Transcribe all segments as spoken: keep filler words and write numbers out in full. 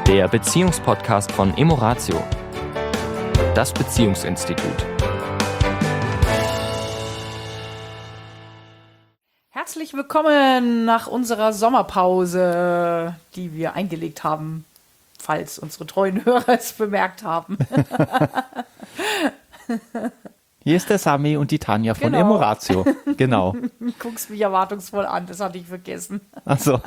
der Beziehungspodcast von Emoratio, das Beziehungsinstitut. Herzlich willkommen nach unserer Sommerpause, die wir eingelegt haben, falls unsere treuen Hörer es bemerkt haben. Hier ist der Sami und die Tanja von Genau. Emoratio. Genau. Du guckst mich erwartungsvoll an, das hatte ich vergessen. Ach so.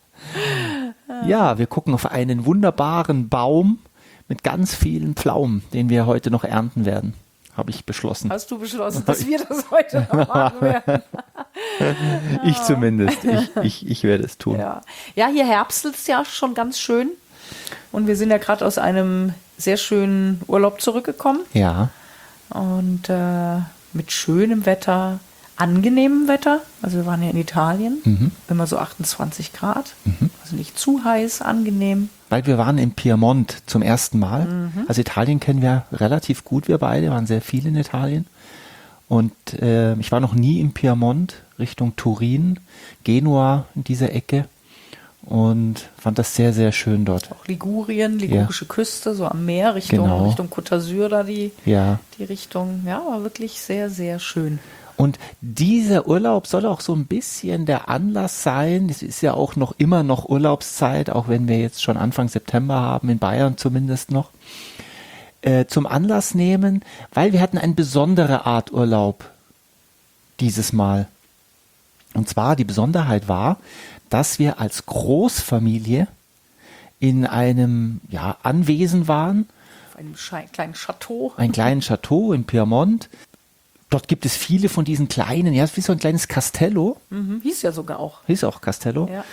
Ja, wir gucken auf einen wunderbaren Baum mit ganz vielen Pflaumen, den wir heute noch ernten werden, habe ich beschlossen. Hast du beschlossen, dass wir das heute noch machen werden? Ich zumindest. Ich, ich, ich werde es tun. Ja. ja, hier herbstelt es ja schon ganz schön. Und wir sind ja gerade aus einem sehr schönen Urlaub zurückgekommen. Ja. Und äh, mit schönem Wetter, angenehmem Wetter. Also wir waren ja in Italien, Mhm. immer so achtundzwanzig Grad. Also nicht zu heiß, angenehm. Weil wir waren in Piemont zum ersten Mal. Mhm. Also Italien kennen wir relativ gut, wir beide, waren sehr viel in Italien. Und äh, ich war noch nie in Piemont, Richtung Turin, Genua in dieser Ecke. Und fand das sehr, sehr schön dort. Auch Ligurien, ligurische Küste, so am Meer, Richtung, Genau. Richtung Côte d'Azur da die, Ja. die Richtung. Ja, war wirklich sehr, sehr schön. Und dieser Urlaub soll auch so ein bisschen der Anlass sein. Es ist ja auch noch immer noch Urlaubszeit, auch wenn wir jetzt schon Anfang September haben, in Bayern zumindest noch. Äh, zum Anlass nehmen, weil wir hatten eine besondere Art Urlaub dieses Mal. Und zwar die Besonderheit war, dass wir als Großfamilie in einem ja, Anwesen waren, Auf einem Schei- kleinen Chateau. ein kleines Chateau in Piemont. Dort gibt es viele von diesen kleinen, ja, wie so ein kleines Castello, Mhm, hieß ja sogar auch. hieß auch Castello, Ja.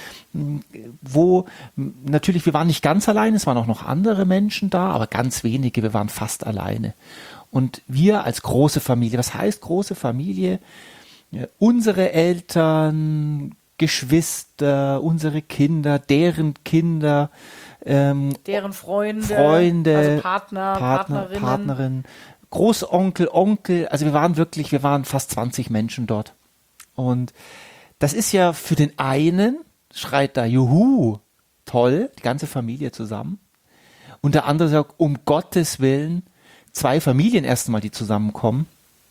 wo m, natürlich, wir waren nicht ganz alleine, es waren auch noch andere Menschen da, aber ganz wenige, wir waren fast alleine. Und wir als große Familie, was heißt große Familie? Ja, unsere Eltern, Geschwister, unsere Kinder, deren Kinder, ähm, Deren Freunde, Freunde, also Partner, Partner, Partnerinnen. Partnerin, Großonkel, Onkel, also wir waren wirklich, wir waren fast zwanzig Menschen dort. Und das ist ja für den einen, schreit da, juhu, toll, die ganze Familie zusammen. Und der andere sagt, um Gottes Willen, zwei Familien erstmal, die zusammenkommen,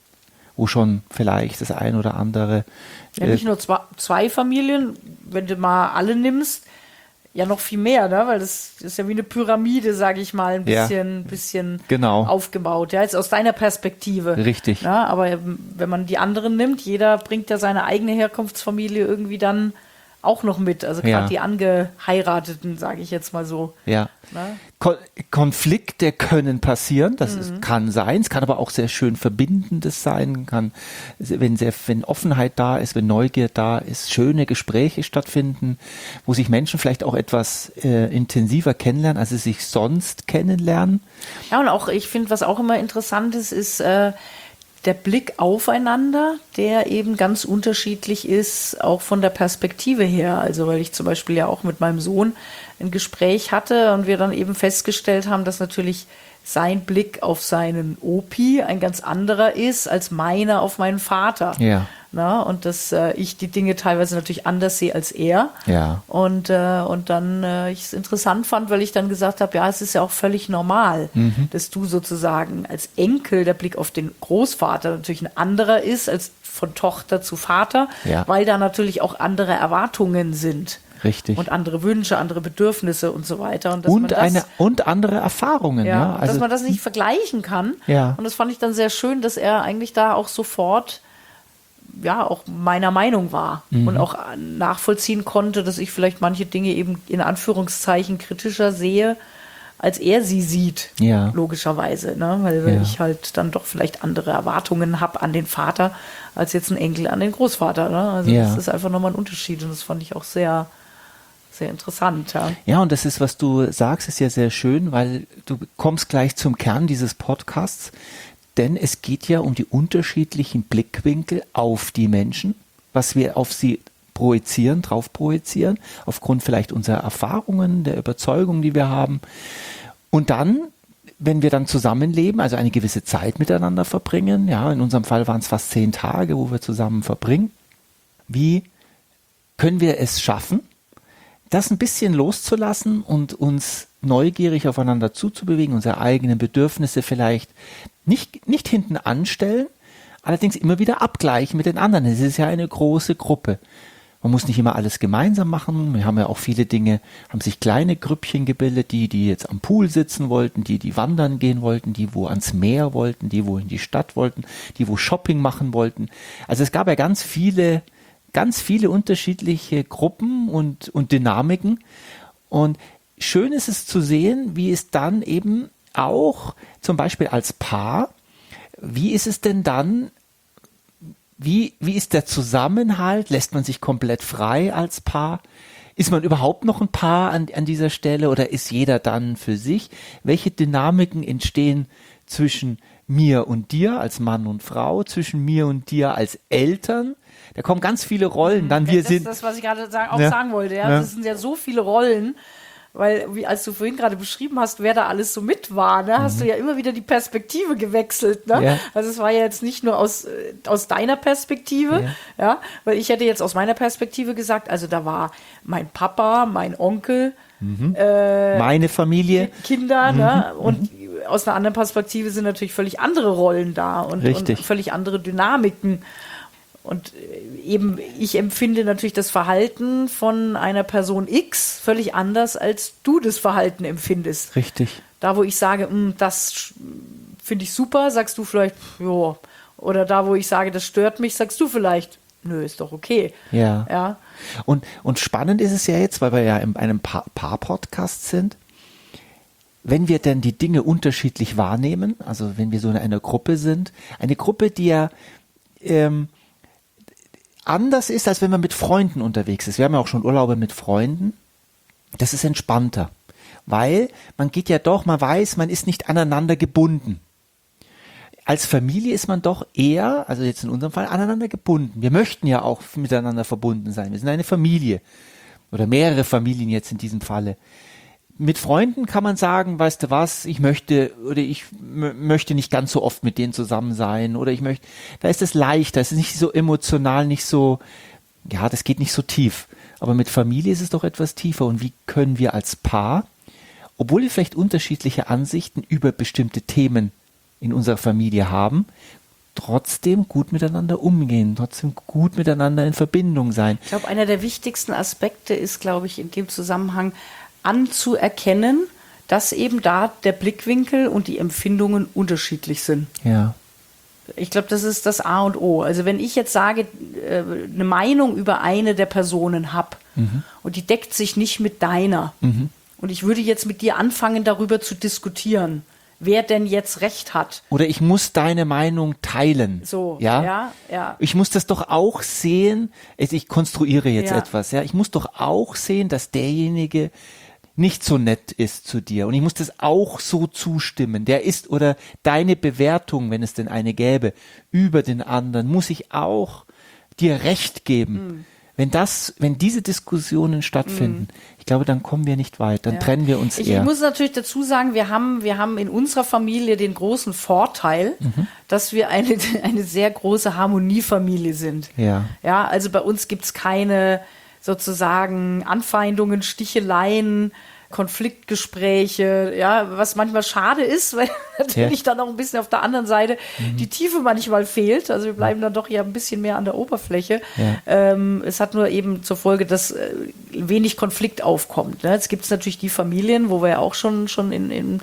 wo schon vielleicht das ein oder andere Ja, nicht nur zwei, zwei Familien, wenn du mal alle nimmst, ja noch viel mehr, ne? Weil das, das ist ja wie eine Pyramide, sage ich mal, ein Ja. bisschen, bisschen Genau. aufgebaut. Ja, jetzt aus deiner Perspektive. Richtig. Ja, aber wenn man die anderen nimmt, jeder bringt ja seine eigene Herkunftsfamilie irgendwie dann auch noch mit. Also gerade Ja. die Angeheirateten, sage ich jetzt mal so. Ja. Ne? Ko- Konflikte können passieren, das Mhm. ist, kann sein, es kann aber auch sehr schön Verbindendes sein, kann, wenn, sehr, wenn Offenheit da ist, wenn Neugier da ist, schöne Gespräche stattfinden, wo sich Menschen vielleicht auch etwas äh, intensiver kennenlernen, als sie sich sonst kennenlernen. Ja, und auch, ich finde, was auch immer interessant ist, ist äh, der Blick aufeinander, der eben ganz unterschiedlich ist, auch von der Perspektive her. Also, weil ich zum Beispiel ja auch mit meinem Sohn ein Gespräch hatte und wir dann eben festgestellt haben, dass natürlich sein Blick auf seinen Opi ein ganz anderer ist als meiner auf meinen Vater. Ja. Na, und dass äh, ich die Dinge teilweise natürlich anders sehe als er. Ja. Und, äh, und dann äh, ich es interessant fand, weil ich dann gesagt habe, ja, es ist ja auch völlig normal, Mhm. dass du sozusagen als Enkel der Blick auf den Großvater natürlich ein anderer ist als von Tochter zu Vater, Ja. weil da natürlich auch andere Erwartungen sind. Richtig. Und andere Wünsche, andere Bedürfnisse und so weiter. Und, dass Und, man das, eine, und andere Erfahrungen. ja, Ja, und also, dass man das nicht vergleichen kann. Ja. Und das fand ich dann sehr schön, dass er eigentlich da auch sofort ja auch meiner Meinung war Mhm. und auch nachvollziehen konnte, dass ich vielleicht manche Dinge eben in Anführungszeichen kritischer sehe, als er sie sieht, Ja. logischerweise, ne? Weil Ja. ich halt dann doch vielleicht andere Erwartungen habe an den Vater, als jetzt ein Enkel an den Großvater. Ne? Also Ja. das ist einfach nochmal ein Unterschied und das fand ich auch sehr, sehr interessant. Ja. Ja, und das ist, was du sagst, ist ja sehr schön, weil du kommst gleich zum Kern dieses Podcasts, denn es geht ja um die unterschiedlichen Blickwinkel auf die Menschen, was wir auf sie projizieren, drauf projizieren, aufgrund vielleicht unserer Erfahrungen, der Überzeugung, die wir haben. Und dann, wenn wir dann zusammenleben, also eine gewisse Zeit miteinander verbringen, ja, in unserem Fall waren es fast zehn Tage, wo wir zusammen verbringen, wie können wir es schaffen, das ein bisschen loszulassen und uns neugierig aufeinander zuzubewegen, unsere eigenen Bedürfnisse vielleicht nicht, nicht hinten anstellen, allerdings immer wieder abgleichen mit den anderen. Es ist ja eine große Gruppe. Man muss nicht immer alles gemeinsam machen. Wir haben ja auch viele Dinge, haben sich kleine Grüppchen gebildet, die, die jetzt am Pool sitzen wollten, die, die wandern gehen wollten, die, wo ans Meer wollten, die, wo in die Stadt wollten, die, wo Shopping machen wollten. Also es gab ja ganz viele, ganz viele unterschiedliche Gruppen und, und Dynamiken. Und schön ist es zu sehen, wie es dann eben auch, zum Beispiel als Paar, wie ist es denn dann, Wie, wie ist der Zusammenhalt? Lässt man sich komplett frei als Paar? Ist man überhaupt noch ein Paar an, an dieser Stelle oder ist jeder dann für sich? Welche Dynamiken entstehen zwischen mir und dir als Mann und Frau, zwischen mir und dir als Eltern? Da kommen ganz viele Rollen. Dann wir das sind. ist das, was ich gerade sagen, auch ja, sagen wollte. Ja? ja. Das sind ja so viele Rollen. Weil, wie, als du vorhin gerade beschrieben hast, wer da alles so mit war, ne, hast Mhm. du ja immer wieder die Perspektive gewechselt. Ne? Ja. Also es war ja jetzt nicht nur aus, äh, aus deiner Perspektive, Ja. ja, weil ich hätte jetzt aus meiner Perspektive gesagt, also da war mein Papa, mein Onkel, äh, Meine Familie. Kinder, ne? Und aus einer anderen Perspektive sind natürlich völlig andere Rollen da und, Richtig. und völlig andere Dynamiken. Und eben, ich empfinde natürlich das Verhalten von einer Person X völlig anders, als du das Verhalten empfindest. Richtig. Da, wo ich sage, "Mm, das finde ich super, sagst du vielleicht, ja. Oder da, wo ich sage, das stört mich, sagst du vielleicht, nö, ist doch okay. Ja. Ja. Und, und spannend ist es ja jetzt, weil wir ja in einem Pa- Paar-Podcast sind, wenn wir denn die Dinge unterschiedlich wahrnehmen, also wenn wir so in einer Gruppe sind, eine Gruppe, die ja ähm, anders ist, als wenn man mit Freunden unterwegs ist. Wir haben ja auch schon Urlaube mit Freunden. Das ist entspannter, weil man geht ja doch, man weiß, man ist nicht aneinander gebunden. Als Familie ist man doch eher, also jetzt in unserem Fall, aneinander gebunden. Wir möchten ja auch miteinander verbunden sein. Wir sind eine Familie oder mehrere Familien jetzt in diesem Falle. Mit Freunden kann man sagen, weißt du was, ich möchte oder ich m- möchte nicht ganz so oft mit denen zusammen sein oder ich möchte, da ist es leichter, es ist nicht so emotional, nicht so, ja, das geht nicht so tief. Aber mit Familie ist es doch etwas tiefer. Und wie können wir als Paar, obwohl wir vielleicht unterschiedliche Ansichten über bestimmte Themen in unserer Familie haben, trotzdem gut miteinander umgehen, trotzdem gut miteinander in Verbindung sein. Ich glaube, einer der wichtigsten Aspekte ist, glaube ich, in dem Zusammenhang anzuerkennen, dass eben da der Blickwinkel und die Empfindungen unterschiedlich sind. Ja. Ich glaube, das ist das A und O. Also wenn ich jetzt sage, äh, eine Meinung über eine der Personen habe Mhm. und die deckt sich nicht mit deiner Mhm. und ich würde jetzt mit dir anfangen, darüber zu diskutieren, wer denn jetzt Recht hat. Oder ich muss deine Meinung teilen. So, ja, ja, ja. Ich muss das doch auch sehen. Also ich konstruiere jetzt Ja. etwas. Ja, ich muss doch auch sehen, dass derjenige nicht so nett ist zu dir. Und ich muss das auch so zustimmen. Der ist oder deine Bewertung, wenn es denn eine gäbe, über den anderen, muss ich auch dir Recht geben. Mhm. Wenn das, wenn diese Diskussionen stattfinden, ich glaube, dann kommen wir nicht weit. Dann Ja. trennen wir uns Ich, eher. ich muss natürlich dazu sagen, wir haben, wir haben in unserer Familie den großen Vorteil, Mhm. dass wir eine, eine sehr große Harmoniefamilie sind. Ja. Ja, also bei uns gibt es keine sozusagen Anfeindungen, Sticheleien, Konfliktgespräche, ja, was manchmal schade ist, weil natürlich dann auch ein bisschen auf der anderen Seite die Tiefe manchmal fehlt. Also wir bleiben dann doch ja ein bisschen mehr an der Oberfläche. Ja. Ähm, es hat nur eben zur Folge, dass äh, wenig Konflikt aufkommt. Ne? Jetzt gibt es natürlich die Familien, wo wir ja auch schon, schon in, in,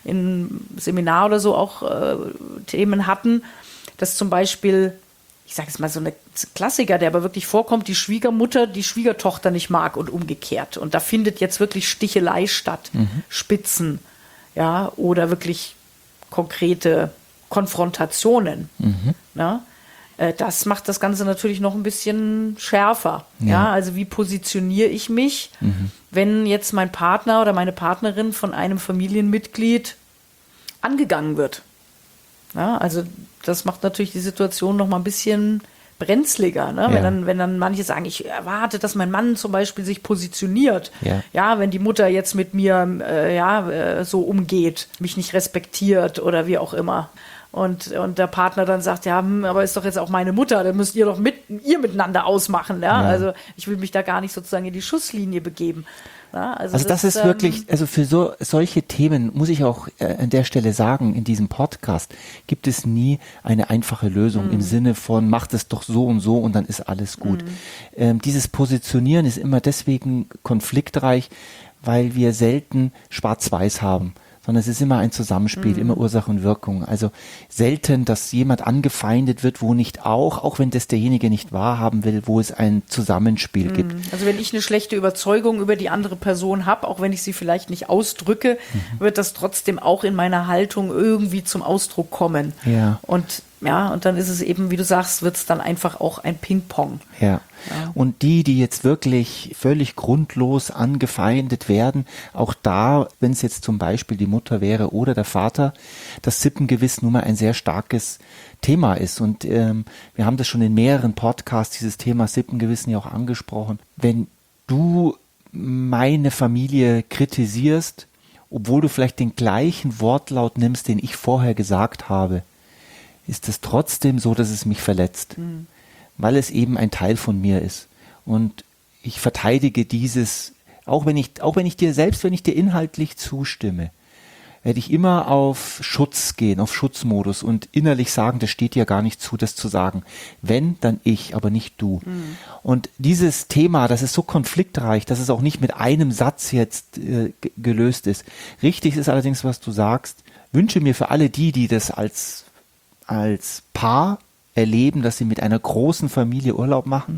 in Seminar oder so auch äh, Themen hatten, dass zum Beispiel, ich sage jetzt mal so eine Klassiker, der aber wirklich vorkommt, die Schwiegermutter die Schwiegertochter nicht mag und umgekehrt. Und da findet jetzt wirklich Stichelei statt, Spitzen, ja, oder wirklich konkrete Konfrontationen. Ne? Äh, Das macht das Ganze natürlich noch ein bisschen schärfer. Ja, Ja. also wie positioniere ich mich, wenn jetzt mein Partner oder meine Partnerin von einem Familienmitglied angegangen wird? Ja, also das macht natürlich die Situation noch mal ein bisschen brenzliger, ne? Ja. Wenn dann, wenn dann manche sagen, ich erwarte, dass mein Mann zum Beispiel sich positioniert. Ja. Ja, wenn die Mutter jetzt mit mir äh, ja, äh, so umgeht, mich nicht respektiert oder wie auch immer. Und, und der Partner dann sagt, ja, hm, aber ist doch jetzt auch meine Mutter, dann müsst ihr doch mit, ihr miteinander ausmachen. Ja? Ja. Also ich will mich da gar nicht sozusagen in die Schusslinie begeben. Ja, also, also das, das ist ähm, wirklich, also für so solche Themen muss ich auch äh, an der Stelle sagen, in diesem Podcast gibt es nie eine einfache Lösung mhm. im Sinne von, macht es doch so und so und dann ist alles gut. Mhm. Ähm, dieses Positionieren ist immer deswegen konfliktreich, weil wir selten schwarz-weiß haben, sondern es ist immer ein Zusammenspiel, mhm. immer Ursache und Wirkung. Also selten, dass jemand angefeindet wird, wo nicht auch, auch wenn das derjenige nicht wahrhaben will, wo es ein Zusammenspiel mhm. gibt. Also wenn ich eine schlechte Überzeugung über die andere Person habe, auch wenn ich sie vielleicht nicht ausdrücke, mhm. wird das trotzdem auch in meiner Haltung irgendwie zum Ausdruck kommen. Ja. Und ja, und dann ist es eben, wie du sagst, wird es dann einfach auch ein Ping-Pong. Ja. ja. Und die, die jetzt wirklich völlig grundlos angefeindet werden, auch da, wenn es jetzt zum Beispiel die Mutter wäre oder der Vater, das Sippengewissen nun mal ein sehr starkes Thema ist. Und ähm, wir haben das schon in mehreren Podcasts, dieses Thema Sippengewissen ja auch angesprochen. Wenn du meine Familie kritisierst, obwohl du vielleicht den gleichen Wortlaut nimmst, den ich vorher gesagt habe, ist es trotzdem so, dass es mich verletzt, mhm. weil es eben ein Teil von mir ist. Und ich verteidige dieses, auch wenn ich, auch wenn ich dir, selbst wenn ich dir inhaltlich zustimme, werde ich immer auf Schutz gehen, auf Schutzmodus und innerlich sagen, das steht dir gar nicht zu, das zu sagen. Wenn, dann ich, aber nicht du. Mhm. Und dieses Thema, das ist so konfliktreich, dass es auch nicht mit einem Satz jetzt äh, g- gelöst ist. Richtig ist allerdings, was du sagst. Wünsche mir für alle die, die das als als Paar erleben, dass sie mit einer großen Familie Urlaub machen,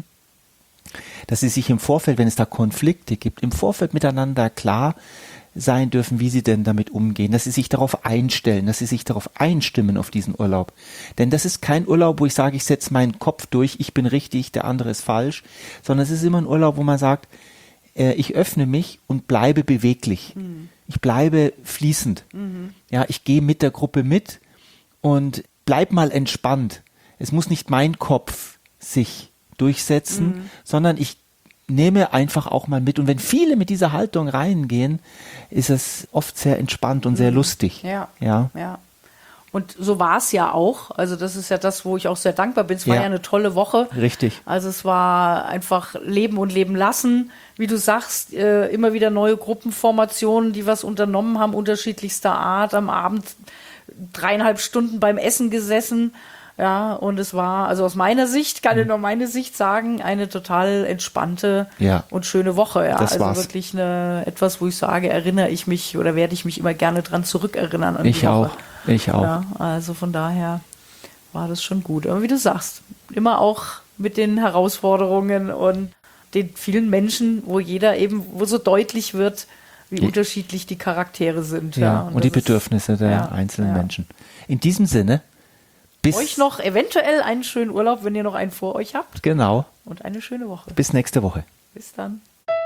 dass sie sich im Vorfeld, wenn es da Konflikte gibt, im Vorfeld miteinander klar sein dürfen, wie sie denn damit umgehen, dass sie sich darauf einstellen, dass sie sich darauf einstimmen auf diesen Urlaub. Denn das ist kein Urlaub, wo ich sage, ich setze meinen Kopf durch, ich bin richtig, der andere ist falsch, sondern es ist immer ein Urlaub, wo man sagt, äh, ich öffne mich und bleibe beweglich. Mhm. Ich bleibe fließend. Mhm. Ja, ich gehe mit der Gruppe mit und bleib mal entspannt. Es muss nicht mein Kopf sich durchsetzen, mhm. sondern ich nehme einfach auch mal mit. Und wenn viele mit dieser Haltung reingehen, ist es oft sehr entspannt und mhm. sehr lustig. Ja, ja. ja. Und so war es ja auch. Also das ist ja das, wo ich auch sehr dankbar bin. Es war ja, ja eine tolle Woche. Richtig. Also es war einfach leben und leben lassen. Wie du sagst, äh, immer wieder neue Gruppenformationen, die was unternommen haben, unterschiedlichster Art. Am Abend dreieinhalb Stunden beim Essen gesessen, ja, und es war, also aus meiner Sicht, kann ich nur meine Sicht sagen, eine total entspannte ja. und schöne Woche, ja, das also war's. Wirklich eine, etwas, wo ich sage, erinnere ich mich oder werde ich mich immer gerne dran zurückerinnern an ich die Woche. auch, ich auch. Ja, also von daher war das schon gut, aber wie du sagst, immer auch mit den Herausforderungen und den vielen Menschen, wo jeder eben, wo so deutlich wird, wie ja. unterschiedlich die Charaktere sind. Ja, ja. und, und die Bedürfnisse ist, der ja, einzelnen ja. Menschen. In diesem Sinne, bis... Euch noch eventuell einen schönen Urlaub, wenn ihr noch einen vor euch habt. Genau. Und eine schöne Woche. Bis nächste Woche. Bis dann.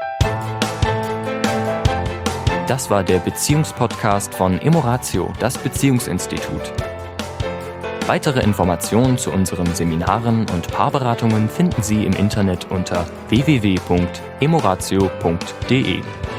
Das war der Beziehungspodcast von Emoratio, das Beziehungsinstitut. Weitere Informationen zu unseren Seminaren und Paarberatungen finden Sie im Internet unter w w w punkt emoratio punkt d e.